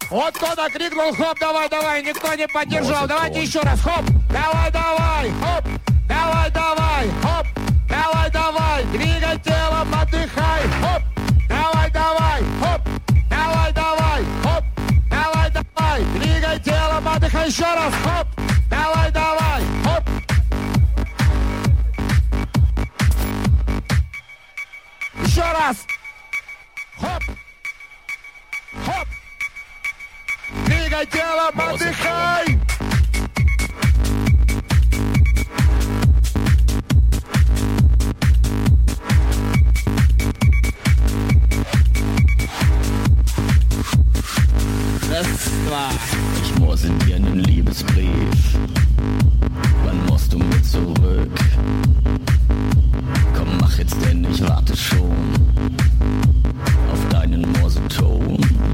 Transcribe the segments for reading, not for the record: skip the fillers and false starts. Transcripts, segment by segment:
Вот кто-то крикнул, хоп, давай, давай, никто не поддержал. Давайте еще раз, хоп, давай, давай, хоп, давай, давай, хоп, давай, давай, двигай телом, отдыхай, хоп, давай, давай, хоп, давай, давай, хоп, давай, давай, двигай телом, отдыхай, еще раз, хоп, давай, давай, хоп. Еще раз, хоп, хоп. Двигай телом, отдыхай! Ich muss in dir einen Liebesbrief. Wann musst du mit zurück? Komm, mach jetzt denn, ich warte schon auf deinen Morseton.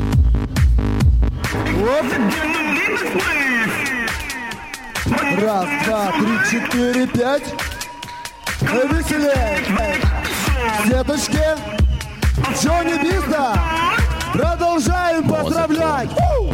Раз, два, три, четыре, пять. Веселее. Деточки. Джонни Биста. Продолжаем поздравлять.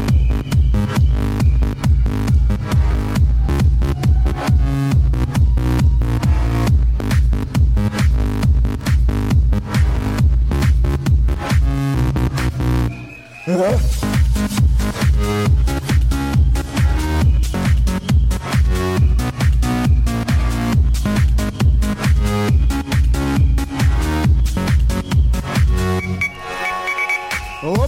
Оп.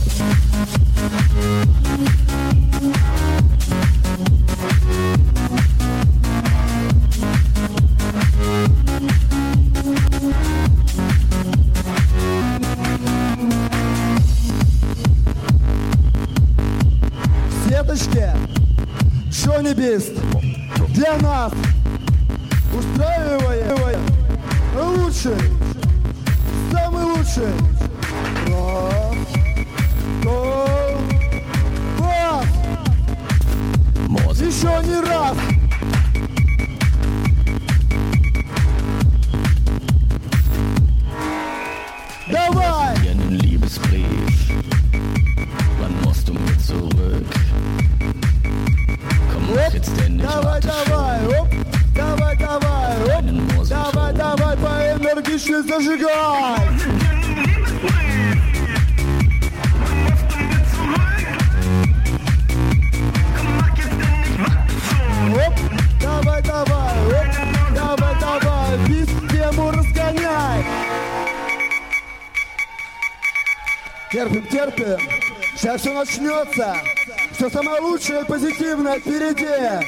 Сеточки, Джонни Бист для нас устраивает лучший, самый лучший. Еще не раз. Давай. Einen Liebesbrief. Wann musst du mit zurück? Komm, mach jetzt denn, ich Давай, warte давай, schon. оп. Давай, давай, оп. Einen Morseton. Давай, давай, поэнергичнее зажигай. Оп, давай, давай, оп, давай, давай, систему разгоняй. Терпим, терпим, сейчас все начнется. Все самое лучшее и позитивное впереди.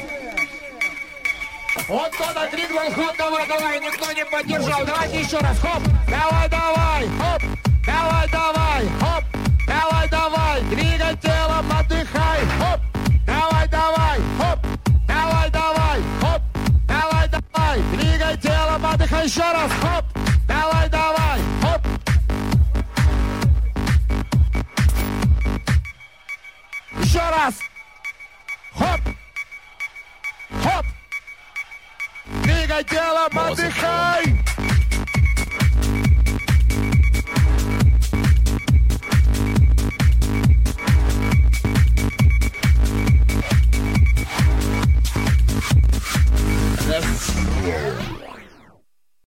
Вот кто-то крикнул, хоп, давай, давай, никто не поддержал. Давайте еще раз, хоп, давай, давай, хоп, давай, давай, хоп, давай, давай, двигай телом, отдыхай, хоп, давай, давай, хоп, давай, давай, хоп, давай, давай, двигай телом, отдыхай, еще раз, хоп, давай, давай, хоп. Еще раз, хоп, хоп. Двигай телом, отдыхай!